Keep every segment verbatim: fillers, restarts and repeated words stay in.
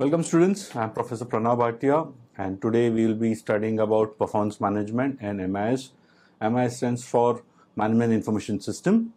Welcome students, I am Professor Pranav Bhatia and today we will be studying about performance management and M I S. M I S stands for Management Information System.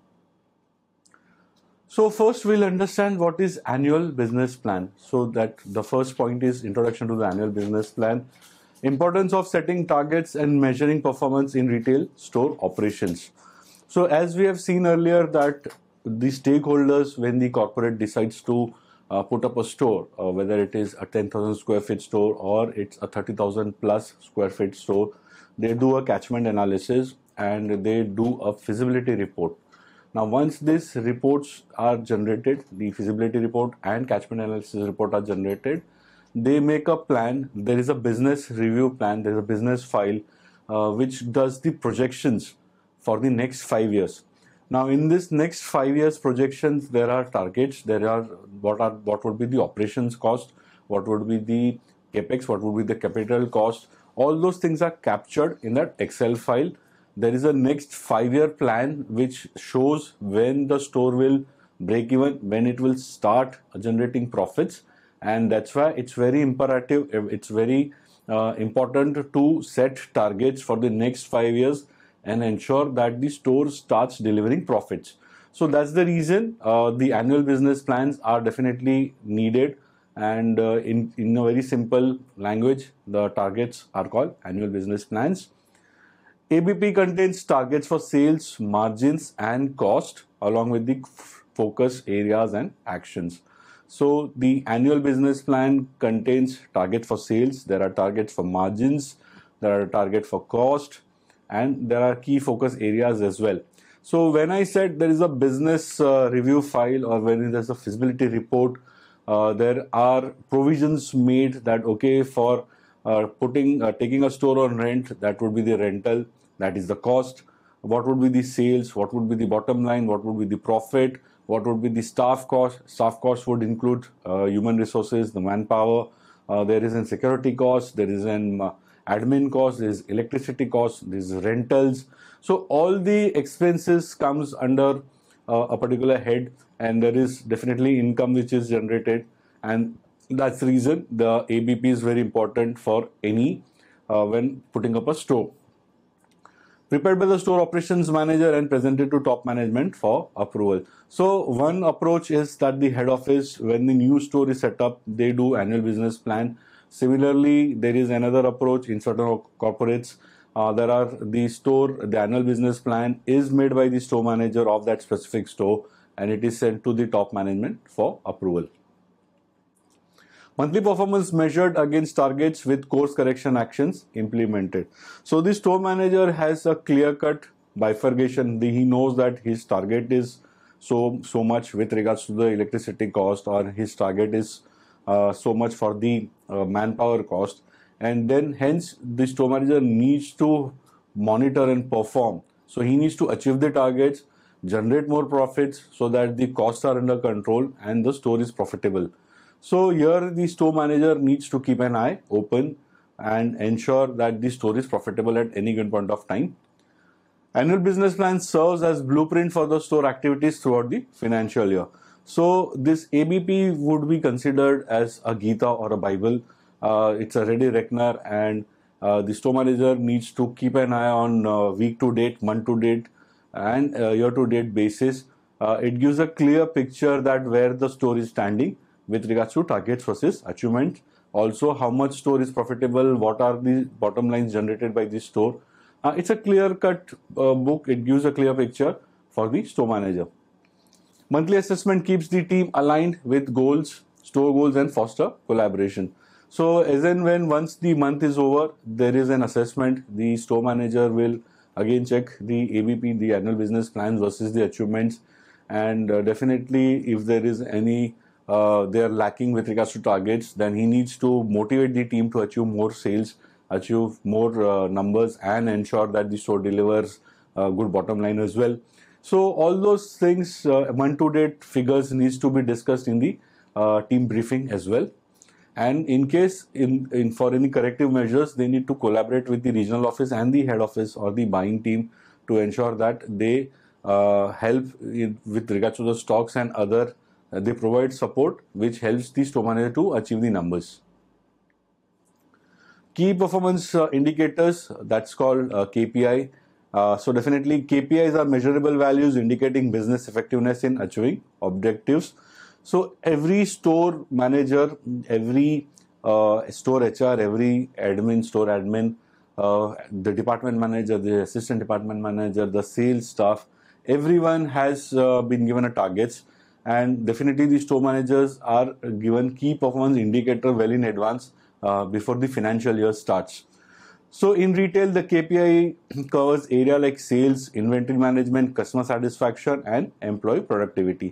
So first we'll understand what is annual business plan. So that the first point is introduction to the annual business plan. Importance of setting targets and measuring performance in retail store operations. So as we have seen earlier that the stakeholders, when the corporate decides to uh, put up a store, uh, whether it is a ten thousand square feet store or it's a thirty thousand plus square feet store, they do a catchment analysis and they do a feasibility report. Now once these reports are generated, the feasibility report and catchment analysis report are generated, they make a plan. There is a business review plan, there is a business file uh, which does the projections for the next five years. Now in this next five years projections, there are targets, there are what are what would be the operations cost, what would be the capex, what would be the capital cost. All those things are captured in that Excel file. There is a next five year plan which shows when the store will break even, when it will start generating profits, and that's why it's very imperative, it's very uh, important to set targets for the next five years and ensure that the store starts delivering profits. So that's the reason uh, the annual business plans are definitely needed, and uh, in, in a very simple language, the targets are called annual business plans. A B P contains targets for sales, margins and cost along with the focus areas and actions. So the annual business plan contains target for sales, there are targets for margins, there are target for cost, and there are key focus areas as well. So when I said there is a business uh, review file or when there's a feasibility report, uh, there are provisions made that okay, for uh, putting uh, taking a store on rent, that would be the rental, that is the cost. What would be the sales, what would be the bottom line, what would be the profit, what would be the staff cost. Staff cost would include uh, human resources, the manpower, uh, there is a security cost, there is an uh, admin cost, there is electricity cost, there is rentals. So all the expenses comes under uh, a particular head, and there is definitely income which is generated, and that's the reason the A B P is very important for any uh, when putting up a store. Prepared by the store operations manager and presented to top management for approval. So one approach is that the head office, when the new store is set up, they do annual business plan. Similarly, there is another approach in certain corporates. Uh, there are the store, the annual business plan is made by the store manager of that specific store and it is sent to the top management for approval. Monthly performance measured against targets with course correction actions implemented. So the store manager has a clear-cut bifurcation. He knows that his target is so so much with regards to the electricity cost, or his target is uh, so much for the uh, manpower cost, and then hence the store manager needs to monitor and perform. So he needs to achieve the targets, generate more profits so that the costs are under control and the store is profitable. So here the store manager needs to keep an eye open and ensure that the store is profitable at any given point of time. Annual business plan serves as blueprint for the store activities throughout the financial year. So this A B P would be considered as a Gita or a Bible. Uh, it's a ready reckoner, and uh, the store manager needs to keep an eye on uh, week to date, month to date and uh, year to date basis. Uh, it gives a clear picture that where the store is standing with regards to targets versus achievement. Also, how much store is profitable, what are the bottom lines generated by the store. Uh, it's a clear-cut uh, book. It gives a clear picture for the store manager. Monthly assessment keeps the team aligned with goals, store goals, and foster collaboration. So as and when once the month is over, there is an assessment. The store manager will again check the A B P, the annual business plans versus the achievements, and uh, definitely if there is any uh, they are lacking with regards to targets, then he needs to motivate the team to achieve more sales, achieve more uh, numbers, and ensure that the store delivers a good bottom line as well. So all those things, uh, month to date figures needs to be discussed in the uh, team briefing as well. And in case in, in for any corrective measures, they need to collaborate with the regional office and the head office or the buying team to ensure that they uh, help in, with regards to the stocks and other uh, they provide support which helps the store manager to achieve the numbers. Key performance uh, indicators, that's called uh, K P I. Uh, so definitely K P Is are measurable values indicating business effectiveness in achieving objectives. So every store manager, every uh, store H R, every admin, store admin, uh, the department manager, the assistant department manager, the sales staff, everyone has uh, been given a targets, and definitely the store managers are given key performance indicator well in advance uh, before the financial year starts. So in retail, the K P I covers area like sales, inventory management, customer satisfaction, and employee productivity.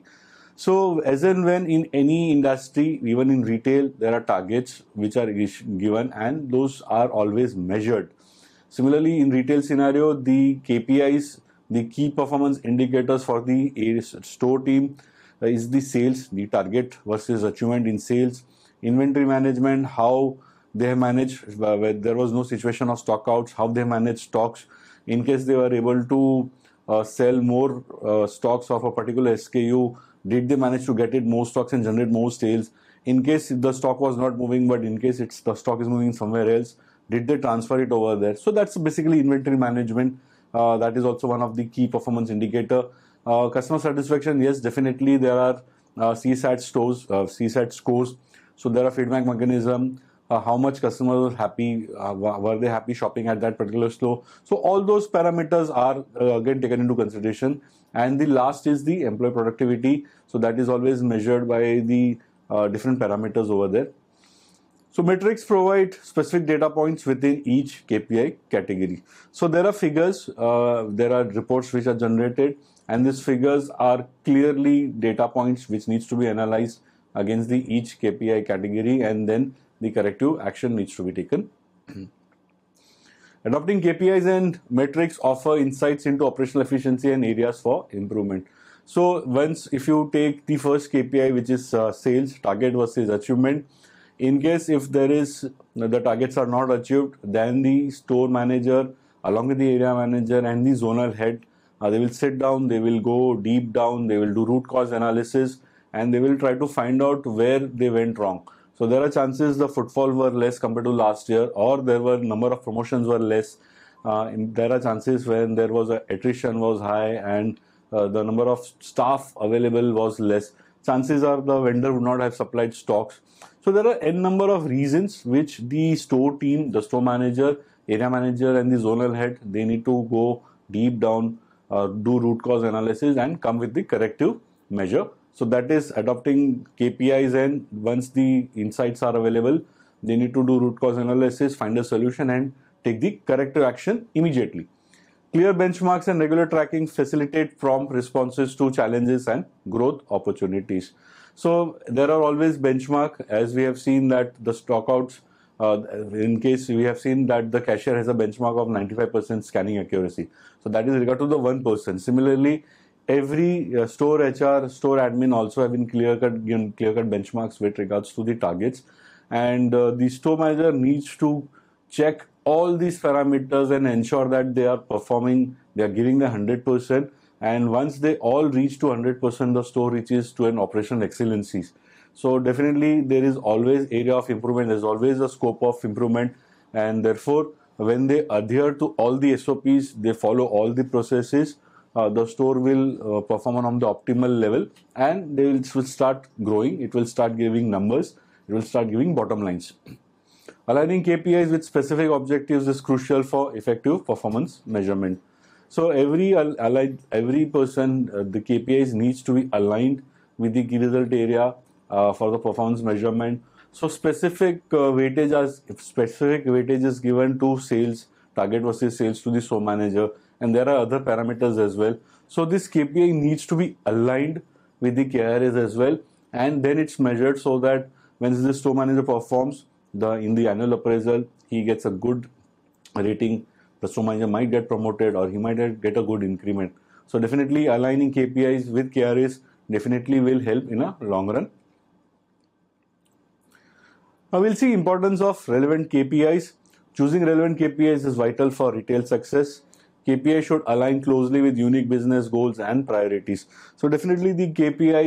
So as and when in any industry, even in retail, there are targets which are given and those are always measured. Similarly, in retail scenario, the K P Is, the key performance indicators for the store team is the sales, the target versus achievement in sales, inventory management, how they have managed, uh, where there was no situation of stock outs, how they manage stocks, in case they were able to uh, sell more uh, stocks of a particular S K U, did they manage to get it more stocks and generate more sales? In case the stock was not moving, but in case it's the stock is moving somewhere else, did they transfer it over there? So that's basically inventory management. Uh, that is also one of the key performance indicator. Uh, customer satisfaction, yes, definitely there are uh, C SAT stores, uh, C SAT scores. So there are feedback mechanism. Uh, how much customers were happy, uh, were they happy shopping at that particular store? So all those parameters are uh, again taken into consideration. And the last is the employee productivity. So that is always measured by the uh, different parameters over there. So metrics provide specific data points within each K P I category. So there are figures, uh, there are reports which are generated, and these figures are clearly data points which needs to be analyzed against the each K P I category, and then the corrective action needs to be taken. Adopting K P Is and metrics offer insights into operational efficiency and areas for improvement. So once, if you take the first K P I, which is uh, sales, target versus achievement, in case if there is, the targets are not achieved, then the store manager along with the area manager and the zonal head, uh, they will sit down, they will go deep down, they will do root cause analysis, and they will try to find out where they went wrong. So there are chances the footfall were less compared to last year, or there were number of promotions were less. Uh, there are chances when there was a attrition was high and uh, the number of staff available was less. Chances are the vendor would not have supplied stocks. So there are n number of reasons which the store team, the store manager, area manager, and the zonal head, they need to go deep down, uh, do root cause analysis, and come with the corrective measure. So that is adopting K P Is, and once the insights are available, they need to do root cause analysis, find a solution, and take the corrective action immediately. Clear benchmarks and regular tracking facilitate prompt responses to challenges and growth opportunities. So there are always benchmark, as we have seen that the stockouts, uh, in case we have seen that the cashier has a benchmark of ninety-five percent scanning accuracy. So that is regard to the one person. Similarly, every uh, store H R, store admin also have been clear-cut given clear-cut benchmarks with regards to the targets, and uh, the store manager needs to check all these parameters and ensure that they are performing, they are giving the one hundred percent, and once they all reach to one hundred percent, the store reaches to an operational excellencies. So definitely there is always area of improvement, there is always a scope of improvement, and therefore when they adhere to all the S O Ps, they follow all the processes, Uh, the store will uh, perform on the optimal level, and they will, will start growing, it will start giving numbers, it will start giving bottom lines. Aligning K P Is with specific objectives is crucial for effective performance measurement. So every allied, every person, uh, the K P Is needs to be aligned with the key result area uh, for the performance measurement. So specific uh, weightage as specific weightage is given to sales, target versus sales to the store manager, and there are other parameters as well. So this K P I needs to be aligned with the K R As as well, and then it's measured so that when the store manager performs the in the annual appraisal, he gets a good rating. The store manager might get promoted, or he might get a good increment. So definitely aligning K P Is with K R As definitely will help in a long run. Now we'll see importance of relevant K P Is. Choosing relevant K P Is is vital for retail success. K P I should align closely with unique business goals and priorities. So definitely the K P Is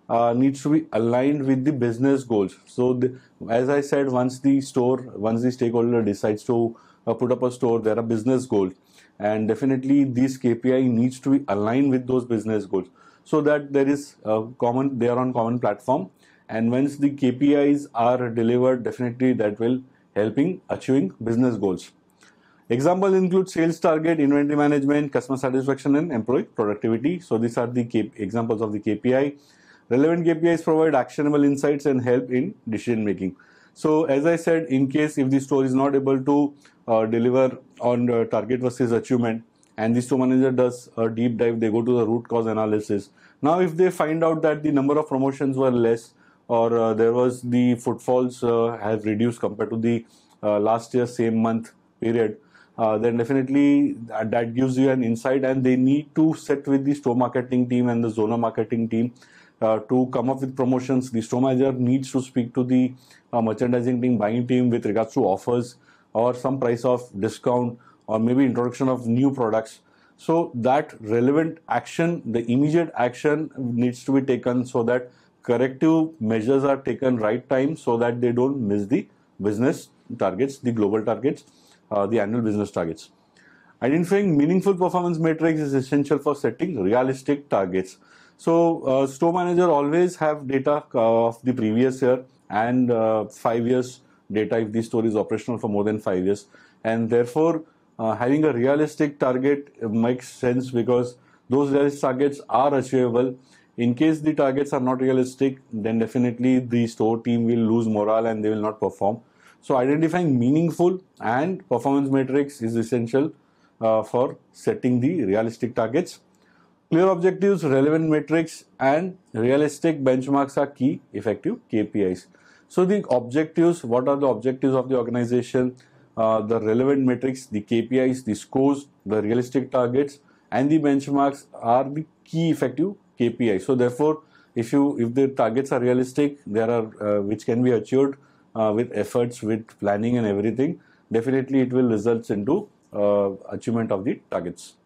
uh, needs to be aligned with the business goals. So, the, as I said, once the store, once the stakeholder decides to uh, put up a store, there are business goals, and definitely these K P I needs to be aligned with those business goals, so that there is a common, they are on common platform, and once the K P Is are delivered, definitely that will helping achieving business goals. Example include sales target, inventory management, customer satisfaction, and employee productivity. So these are the K- examples of the K P I. Relevant K P Is provide actionable insights and help in decision making. So as I said, in case if the store is not able to uh, deliver on the target versus achievement, and the store manager does a deep dive, they go to the root cause analysis. Now if they find out that the number of promotions were less, or uh, there was the footfalls uh, have reduced compared to the uh, last year same month period, uh, then definitely that, that gives you an insight, and they need to sit with the store marketing team and the zona marketing team uh, to come up with promotions. The store manager needs to speak to the uh, merchandising team, buying team with regards to offers or some price of discount or maybe introduction of new products. So that relevant action, the immediate action needs to be taken, so that corrective measures are taken right time, so that they don't miss the business targets, the global targets, uh, the annual business targets. Identifying meaningful performance metrics is essential for setting realistic targets. So uh, store manager always have data uh, of the previous year and uh, five years data if the store is operational for more than five years, and therefore uh, having a realistic target makes sense, because those realistic targets are achievable. In case the targets are not realistic, then definitely the store team will lose morale and they will not perform. So identifying meaningful and performance metrics is essential uh, for setting the realistic targets. Clear objectives, relevant metrics, and realistic benchmarks are key effective K P Is. So the objectives, what are the objectives of the organization? Uh, the relevant metrics, the K P Is, the scores, the realistic targets, and the benchmarks are the key effective K P Is. So therefore, if you if the targets are realistic, there are uh, which can be achieved uh, with efforts, with planning and everything, definitely it will result into uh, achievement of the targets.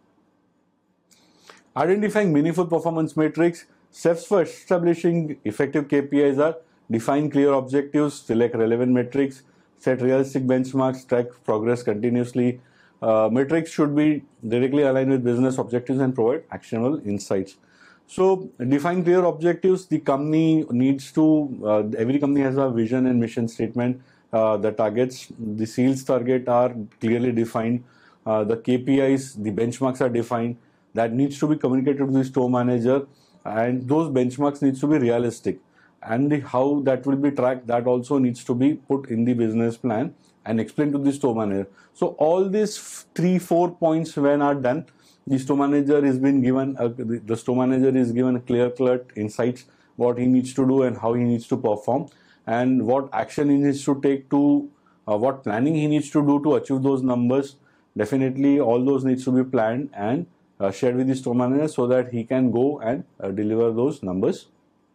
Identifying meaningful performance metrics. Steps for establishing effective K P Is are: define clear objectives, select relevant metrics, set realistic benchmarks, track progress continuously. Uh, metrics should be directly aligned with business objectives and provide actionable insights. So define clear objectives. The company needs to, uh, every company has a vision and mission statement. Uh, the targets, the sales target are clearly defined. Uh, the K P Is, the benchmarks are defined. That needs to be communicated to the store manager, and those benchmarks needs to be realistic. And the, how that will be tracked, that also needs to be put in the business plan and explained to the store manager. So all these three, four points when are done, the store manager is been given, a, the store manager is given a clear-cut insights what he needs to do and how he needs to perform, and what action he needs to take to, uh, what planning he needs to do to achieve those numbers. Definitely all those needs to be planned and uh, shared with the store manager, so that he can go and uh, deliver those numbers.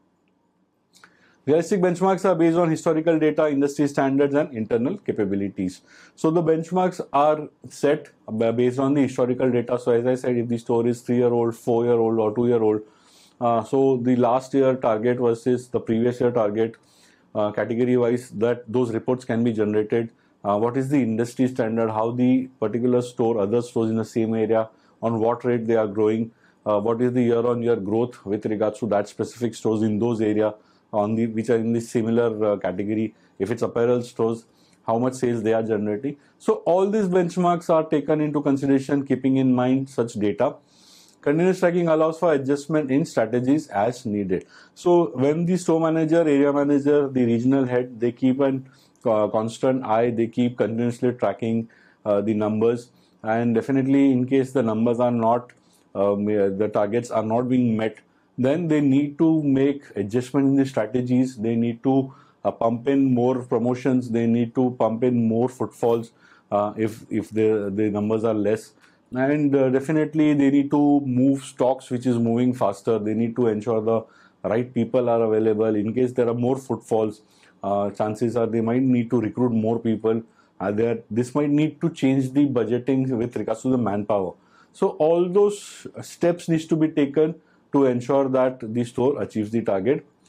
Realistic benchmarks are based on historical data, industry standards, and internal capabilities. So the benchmarks are set based on the historical data. So as I said, if the store is three-year-old, four-year-old, or two-year-old, uh, so the last year target versus the previous year target, uh, category-wise, that those reports can be generated. Uh, what is the industry standard? How the particular store, other stores in the same area, on what rate they are growing? Uh, what is the year-on-year growth with regards to that specific stores in those areas? On the which are in the similar uh, category. If it's apparel stores, how much sales they are generating. So all these benchmarks are taken into consideration, keeping in mind such data. Continuous tracking allows for adjustment in strategies as needed. So when the store manager, area manager, the regional head, they keep an uh, constant eye, they keep continuously tracking uh, the numbers, and definitely in case the numbers are not, um, the targets are not being met, then they need to make adjustment in the strategies. They need to uh, pump in more promotions. They need to pump in more footfalls uh, if if the the numbers are less. And uh, definitely they need to move stocks which is moving faster. They need to ensure the right people are available. In case there are more footfalls, uh, chances are they might need to recruit more people. Uh, there this might need to change the budgeting with regards to the manpower. So all those steps needs to be taken to ensure that the store achieves the target.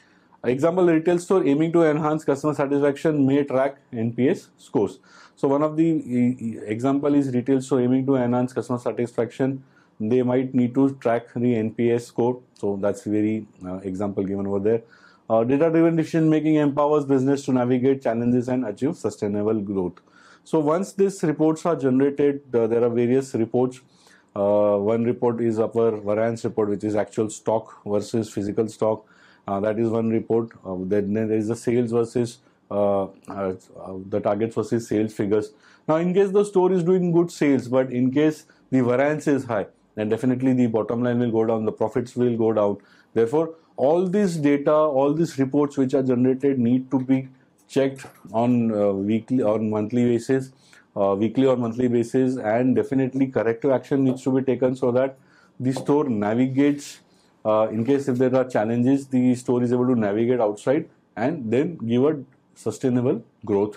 Example, retail store aiming to enhance customer satisfaction may track N P S scores. So one of the e- example is retail store aiming to enhance customer satisfaction. They might need to track the N P S score. So that's very uh, example given over there. Uh, data-driven decision making empowers business to navigate challenges and achieve sustainable growth. So once these reports are generated, uh, there are various reports. Uh, one report is our variance report, which is actual stock versus physical stock. Uh, that is one report. Uh, then there is the sales versus uh, uh, uh, the targets versus sales figures. Now, in case the store is doing good sales, but in case the variance is high, then definitely the bottom line will go down, the profits will go down. Therefore, all this data, all these reports which are generated need to be checked on uh, weekly or monthly basis, uh, weekly or monthly basis, and definitely corrective action needs to be taken so that the store navigates. Uh, in case if there are challenges, the store is able to navigate outside and then give a sustainable growth.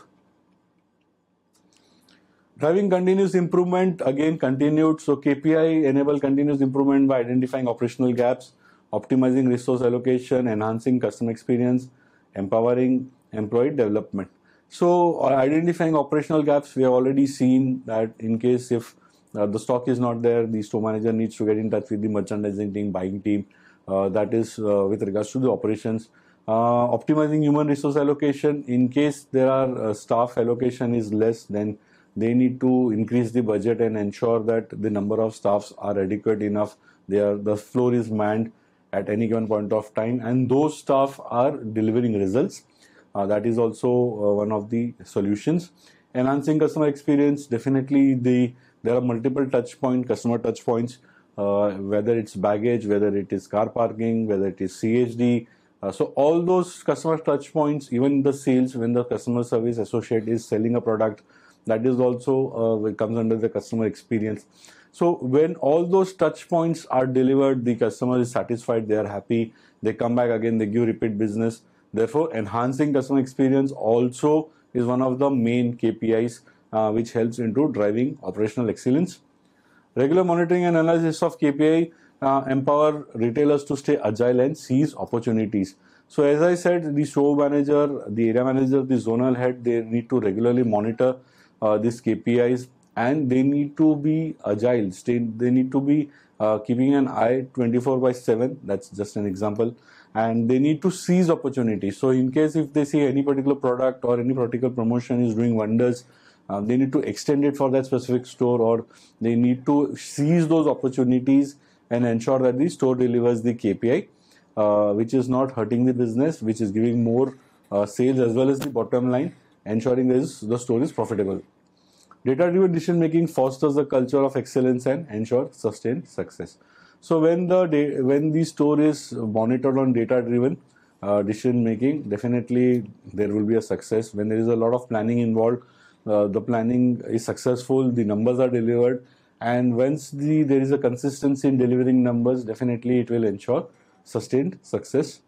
Driving continuous improvement, again continued. So K P I enable continuous improvement by identifying operational gaps, optimizing resource allocation, enhancing customer experience, empowering employee development. So uh, identifying operational gaps, we have already seen that in case if uh, the stock is not there, the store manager needs to get in touch with the merchandising team, buying team. Uh, that is uh, with regards to the operations. Uh, optimizing human resource allocation, in case there are uh, staff allocation is less, then they need to increase the budget and ensure that the number of staffs are adequate enough. They are, the floor is manned at any given point of time, and those staff are delivering results. Uh, that is also uh, one of the solutions. Enhancing customer experience, definitely the there are multiple touch point, customer touch points, uh, whether it's baggage, whether it is car parking, whether it is C H D. Uh, so all those customer touch points, even the sales, when the customer service associate is selling a product, that is also uh, comes under the customer experience. So when all those touch points are delivered, the customer is satisfied, they are happy, they come back again, they give repeat business. Therefore, enhancing customer experience also is one of the main K P Is uh, which helps into driving operational excellence. Regular monitoring and analysis of K P I uh, empower retailers to stay agile and seize opportunities. So as I said, the store manager, the area manager, the zonal head, they need to regularly monitor uh, these K P Is, and they need to be agile. Stay, they need to be uh, keeping an eye twenty-four by seven. That's just an example. And they need to seize opportunities. So in case if they see any particular product or any particular promotion is doing wonders, uh, they need to extend it for that specific store, or they need to seize those opportunities and ensure that the store delivers the K P I, uh, which is not hurting the business, which is giving more uh, sales as well as the bottom line, ensuring this, the store is profitable. Data-driven decision making fosters a culture of excellence and ensures sustained success. So when the when the store is monitored on data-driven uh, decision making, definitely there will be a success. When there is a lot of planning involved, uh, the planning is successful, the numbers are delivered, and once the there is a consistency in delivering numbers, definitely it will ensure sustained success.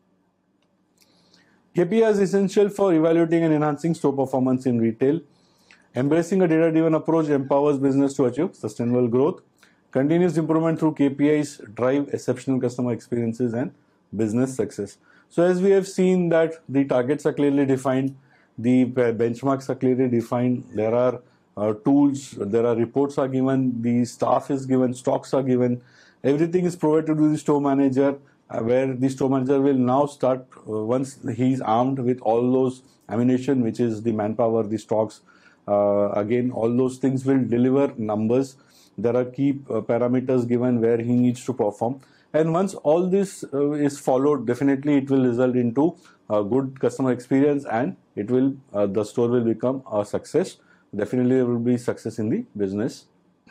K P I is essential for evaluating and enhancing store performance in retail. Embracing a data-driven approach empowers business to achieve sustainable growth. Continuous improvement through K P Is drive exceptional customer experiences and business success. So as we have seen that the targets are clearly defined, the benchmarks are clearly defined, there are uh, tools, there are reports are given, the staff is given, stocks are given, everything is provided to the store manager, uh, where the store manager will now start, uh, once he is armed with all those ammunition, which is the manpower, the stocks, uh, again all those things will deliver numbers. There are key uh, parameters given where he needs to perform, and once all this uh, is followed, definitely it will result into a good customer experience, and it will uh, the store will become a success. Definitely there will be success in the business.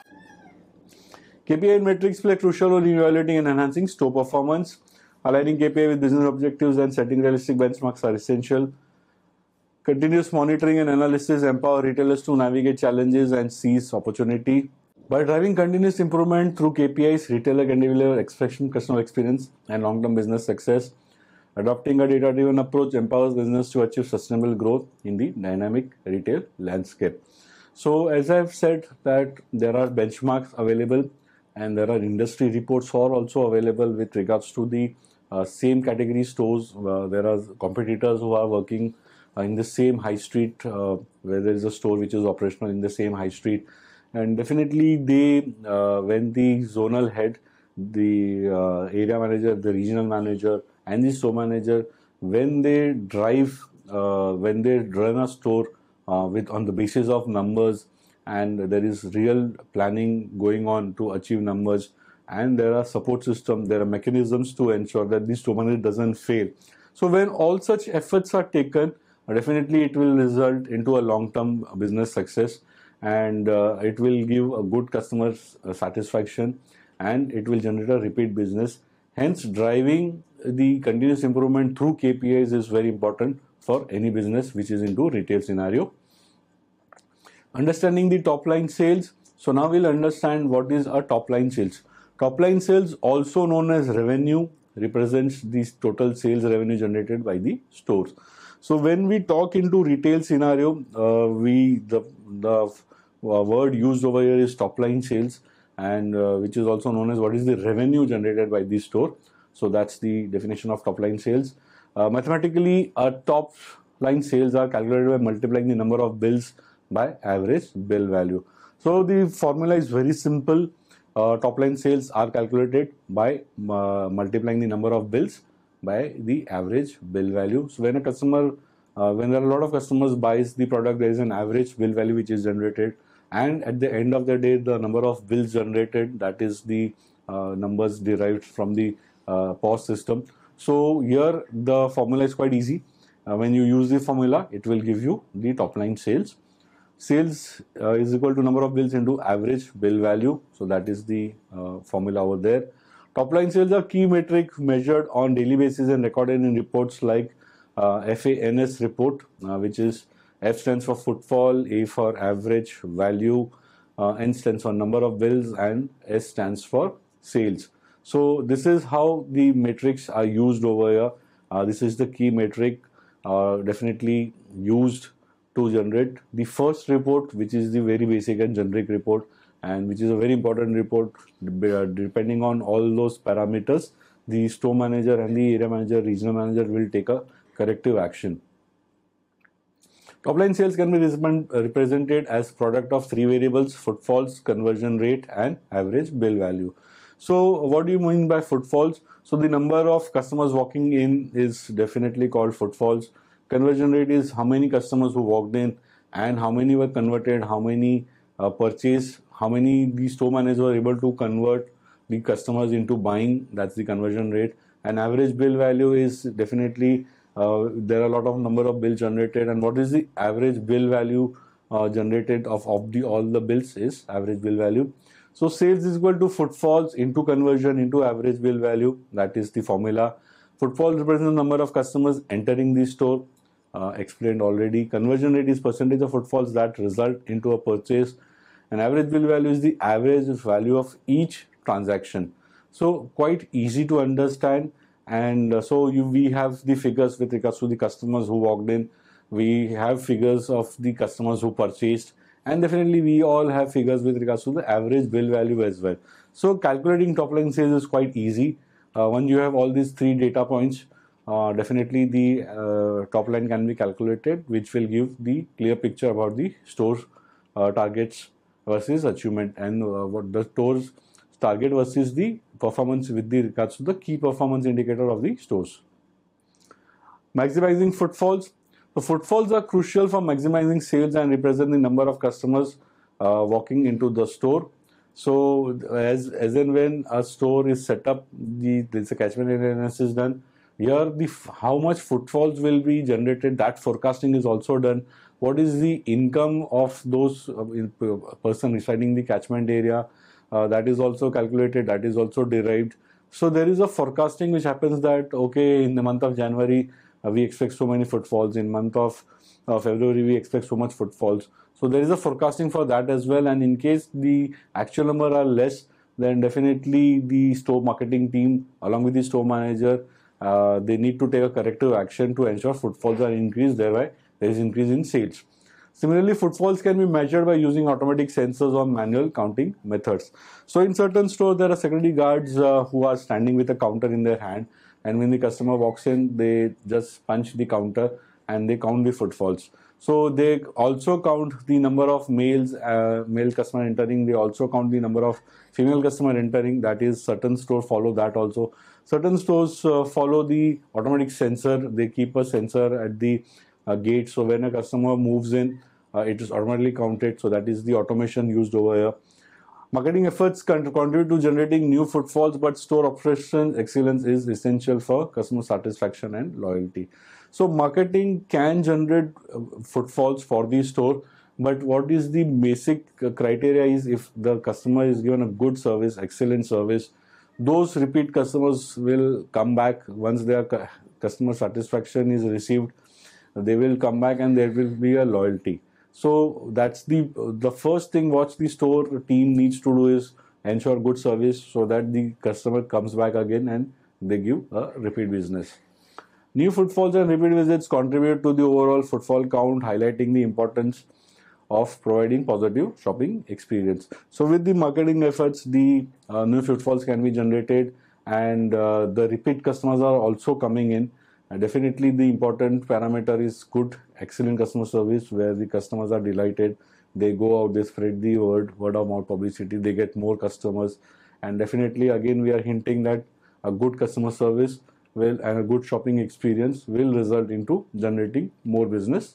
K P I metrics play a crucial role in evaluating and enhancing store performance. Aligning K P I with business objectives and setting realistic benchmarks are essential. Continuous monitoring and analysis empower retailers to navigate challenges and seize opportunity. By driving continuous improvement through K P Is, retailer can deliver exceptional customer experience and long-term business success. Adopting a data-driven approach empowers business to achieve sustainable growth in the dynamic retail landscape. So as I've said that there are benchmarks available and there are industry reports are also available with regards to the uh, same category stores. Uh, there are competitors who are working uh, in the same high street, uh, where there is a store which is operational in the same high street, and definitely they, uh, when the zonal head, the uh, area manager, the regional manager, and the store manager, when they drive, uh, when they run a store uh, with on the basis of numbers, and there is real planning going on to achieve numbers, and there are support systems, there are mechanisms to ensure that the store manager doesn't fail. So when all such efforts are taken, definitely it will result into a long-term business success, and uh, it will give a good customer satisfaction, and it will generate a repeat business. Hence, driving the continuous improvement through K P Is is very important for any business which is into retail scenario. Understanding the top line sales. So now we'll understand what is a top line sales. Top line sales, also known as revenue, represents the total sales revenue generated by the stores. So when we talk into retail scenario, uh, we the the uh, word used over here is top line sales, and uh, which is also known as what is the revenue generated by the store. So that's the definition of top line sales. Uh, mathematically, a top line sales are calculated by multiplying the number of bills by average bill value. So the formula is very simple. Uh, top line sales are calculated by uh, multiplying the number of bills by the average bill value. So when a customer, uh, when there are a lot of customers buys the product, there is an average bill value which is generated, and at the end of the day, the number of bills generated, that is the uh, numbers derived from the uh, P O S system. So here the formula is quite easy. Uh, when you use the formula, it will give you the top line sales. Sales uh, is equal to number of bills into average bill value. So that is the uh, formula over there. Top line sales are key metric measured on daily basis and recorded in reports like uh, F A N S report, uh, which is F stands for footfall, A for average value, uh, N stands for number of bills, and S stands for sales. So this is how the metrics are used over here. Uh, this is the key metric uh, definitely used to generate the first report, which is the very basic and generic report, and which is a very important report. Depending on all those parameters, the store manager and the area manager, regional manager will take a corrective action. Top line sales can be represented as product of three variables: footfalls, conversion rate, and average bill value. So what do you mean by footfalls? So the number of customers walking in is definitely called footfalls. Conversion rate is how many customers who walked in and how many were converted, how many uh, purchased, how many the store managers were able to convert the customers into buying. That's the conversion rate. And average bill value is definitely uh, there are a lot of number of bills generated, and what is the average bill value uh, generated of, of the all the bills is average bill value. So sales is equal to footfalls into conversion into average bill value. That is the formula. Footfall represents the number of customers entering the store. Uh, explained already. Conversion rate is percentage of footfalls that result into a purchase, and average bill value is the average value of each transaction. So quite easy to understand, and uh, so you, we have the figures with regards to the customers who walked in, we have figures of the customers who purchased, and definitely we all have figures with regards to the average bill value as well. So calculating top line sales is quite easy. Uh, when you have all these three data points, Uh, definitely the uh, top line can be calculated, which will give the clear picture about the store uh, targets versus achievement, and uh, what the store's target versus the performance with the regards to the key performance indicator of the stores. Maximizing footfalls. So footfalls are crucial for maximizing sales and represent the number of customers uh, walking into the store. So as, as and when a store is set up, the there's a catchment area analysis done. Here, the how much footfalls will be generated, that forecasting is also done. What is the income of those uh, person residing in the catchment area? Uh, that is also calculated, that is also derived. So there is a forecasting which happens that, okay, in the month of January, uh, we expect so many footfalls. In month of uh, February, we expect so much footfalls. So there is a forecasting for that as well. And in case the actual number are less, then definitely the store marketing team, along with the store manager, Uh, they need to take a corrective action to ensure footfalls are increased, thereby there is increase in sales. Similarly, footfalls can be measured by using automatic sensors or manual counting methods. So in certain stores, there are security guards uh, who are standing with a counter in their hand. and when the customer walks in, they just punch the counter and they count the footfalls. So they also count the number of males, uh, male customer entering. They also count the number of female customer entering. That is, certain stores follow that also. Certain stores uh, follow the automatic sensor. They keep a sensor at the uh, gate. So when a customer moves in, uh, it is automatically counted. So that is the automation used over here. Marketing efforts contribute to generating new footfalls, but store operation excellence is essential for customer satisfaction and loyalty. So marketing can generate footfalls for the store, but what is the basic criteria is if the customer is given a good service, excellent service, those repeat customers will come back once their customer satisfaction is received. They will come back and there will be a loyalty. So that's the the first thing what the store team needs to do is ensure good service so that the customer comes back again and they give a repeat business. New footfalls and repeat visits contribute to the overall footfall count, highlighting the importance of providing positive shopping experience. So with the marketing efforts, the uh, new footfalls can be generated and uh, the repeat customers are also coming in. And definitely the important parameter is good, excellent customer service where the customers are delighted. They go out, they spread the word, word of mouth publicity, they get more customers. And definitely again we are hinting that a good customer service will and a good shopping experience will result into generating more business.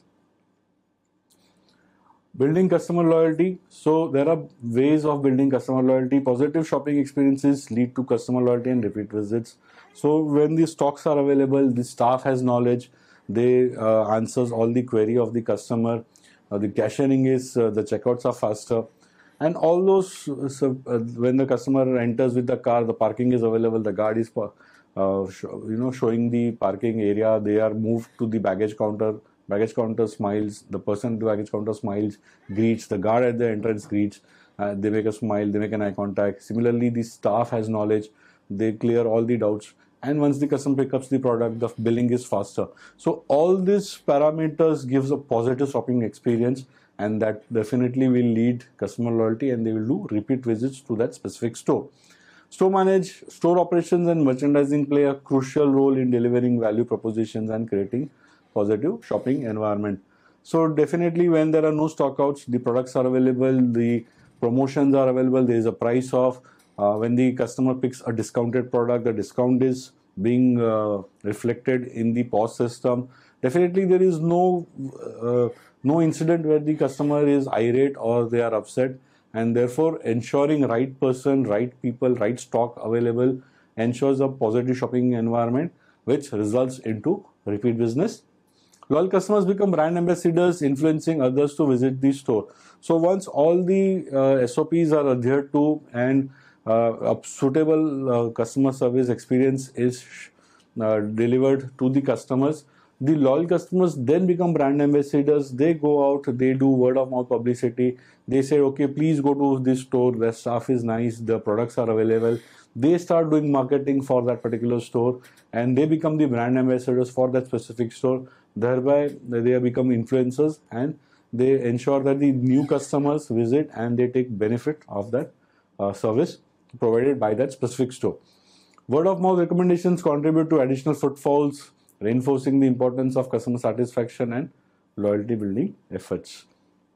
Building customer loyalty. So there are ways of building customer loyalty. Positive shopping experiences lead to customer loyalty and repeat visits. So when the stocks are available, the staff has knowledge, they uh, answers all the query of the customer. Uh, the cashiering is, uh, the checkouts are faster. And all those, uh, so, uh, when the customer enters with the car, the parking is available, the guard is uh, show, you know, showing the parking area, they are moved to the baggage counter. Baggage counter smiles, the person at the baggage counter smiles, greets, the guard at the entrance greets, uh, they make a smile, they make an eye contact. Similarly, the staff has knowledge, they clear all the doubts. And once the customer picks up the product, the billing is faster. So all these parameters gives a positive shopping experience, and that definitely will lead customer loyalty and they will do repeat visits to that specific store. Store manage, store operations and merchandising play a crucial role in delivering value propositions and creating positive shopping environment. So definitely when there are no stockouts, the products are available, the promotions are available, there is a price off. Uh, when the customer picks a discounted product, the discount is being uh, reflected in the P O S system. Definitely there is no uh, no incident where the customer is irate or they are upset, and therefore ensuring right person, right people, right stock available ensures a positive shopping environment which results into repeat business. Loyal customers become brand ambassadors, influencing others to visit the store. So once all the uh, S O Ps are adhered to and uh, a suitable uh, customer service experience is uh, delivered to the customers, the loyal customers then become brand ambassadors. They go out, they do word of mouth publicity. They say, okay, please go to this store, the staff is nice, the products are available. They start doing marketing for that particular store and they become the brand ambassadors for that specific store. Thereby, they become influencers and they ensure that the new customers visit and they take benefit of that uh, service provided by that specific store. Word of mouth recommendations contribute to additional footfalls, reinforcing the importance of customer satisfaction and loyalty building efforts.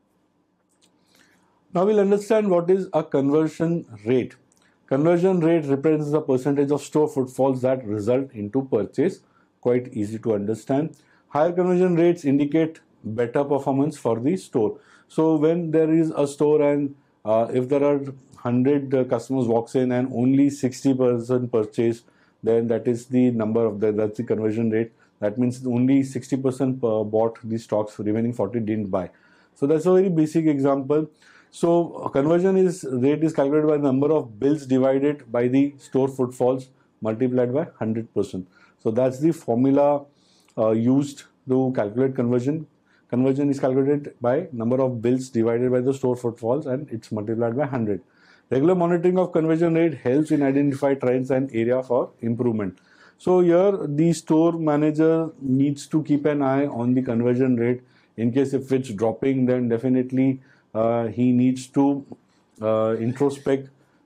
Now we'll understand what is a conversion rate. Conversion rate represents the percentage of store footfalls that result into purchase. Quite easy to understand. Higher conversion rates indicate better performance for the store. So when there is a store and uh, if there are one hundred uh, customers walks in and only sixty percent purchase, then that is the number of the, that's the conversion rate. That means only sixty percent uh, bought the stocks, remaining forty didn't buy. So that's a very basic example. So conversion is rate is calculated by the number of bills divided by the store footfalls multiplied by one hundred percent. So that's the formula uh, used to calculate conversion. Conversion is calculated by number of bills divided by the store footfalls and it's multiplied by one hundred. Regular monitoring of conversion rate helps in identify trends and area for improvement. So here the store manager needs to keep an eye on the conversion rate. In case if it's dropping, then definitely uh, he needs to uh, introspect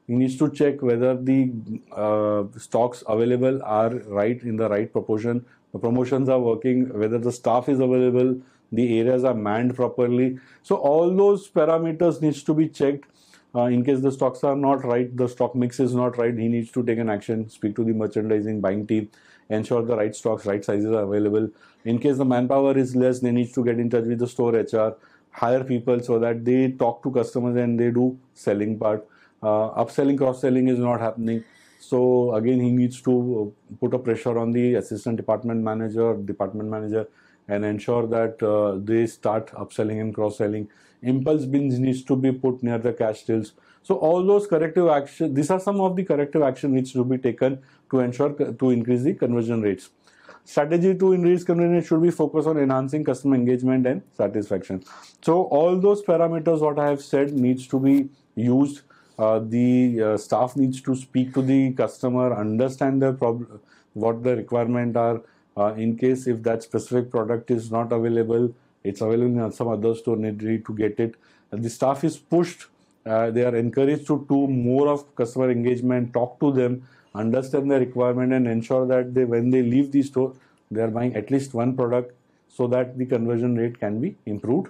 he needs to check whether the uh, stocks available are right in the right proportion, the promotions are working, whether the staff is available, the areas are manned properly. So all those parameters needs to be checked. Uh, in case the stocks are not right, the stock mix is not right, he needs to take an action, speak to the merchandising buying team, ensure the right stocks, right sizes are available. In case the manpower is less, they need to get in touch with the store H R, hire people so that they talk to customers and they do selling part. Uh, upselling, cross-selling is not happening. So again, he needs to put a pressure on the assistant department manager, department manager, and ensure that uh, they start upselling and cross-selling. Impulse bins needs to be put near the cash tills. So all those corrective action, these are some of the corrective action needs to be taken to ensure to increase the conversion rates. Strategy to increase conversion rate should be focused on enhancing customer engagement and satisfaction. So all those parameters what I have said needs to be used. Uh, the uh, staff needs to speak to the customer, understand the problem, what the requirement are. Uh, in case if that specific product is not available, it's available in some other store, need to get it. And the staff is pushed. Uh, they are encouraged to do more of customer engagement, talk to them, understand the requirement, and ensure that they, when they leave the store, they are buying at least one product so that the conversion rate can be improved.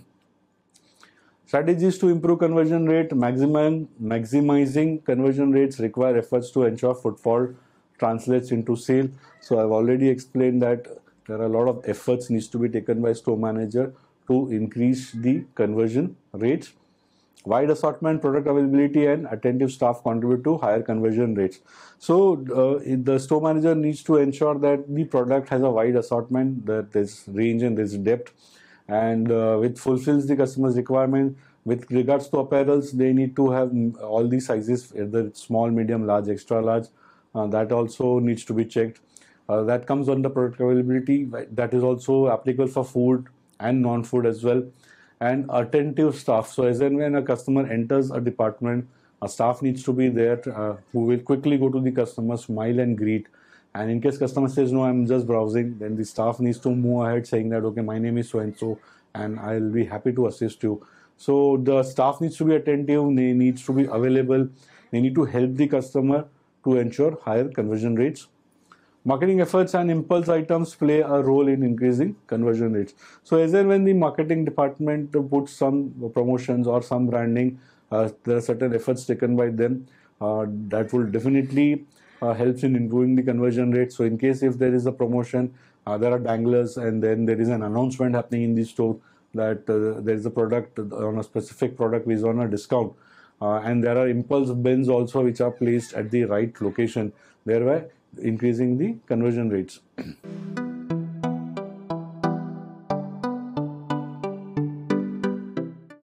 Strategies to improve conversion rate. Maximum, maximizing conversion rates require efforts to ensure footfall translates into sale. So I've already explained that there are a lot of efforts needs to be taken by store manager to increase the conversion rates. Wide assortment, product availability, and attentive staff contribute to higher conversion rates. So uh, the store manager needs to ensure that the product has a wide assortment, that there's range and there's depth, and uh, which fulfills the customer's requirement. With regards to apparels, they need to have all the sizes, either small, medium, large, extra large. Uh, that also needs to be checked. Uh, that comes under product availability. That is also applicable for food and non-food as well. And attentive staff. So as and when a customer enters a department, a staff needs to be there uh, who will quickly go to the customer, smile and greet. And in case customer says, no, I'm just browsing, then the staff needs to move ahead saying that, okay, my name is so-and-so, and I'll be happy to assist you. So the staff needs to be attentive, they needs to be available, they need to help the customer to ensure higher conversion rates. Marketing efforts and impulse items play a role in increasing conversion rates. So as and when the marketing department puts some promotions or some branding, uh, there are certain efforts taken by them uh, that will definitely uh, helps in improving the conversion rate. So in case if there is a promotion, uh, there are danglers, and then there is an announcement happening in the store that uh, there is a product on a specific product is on a discount. Uh, and there are impulse bins also which are placed at the right location, thereby increasing the conversion rates.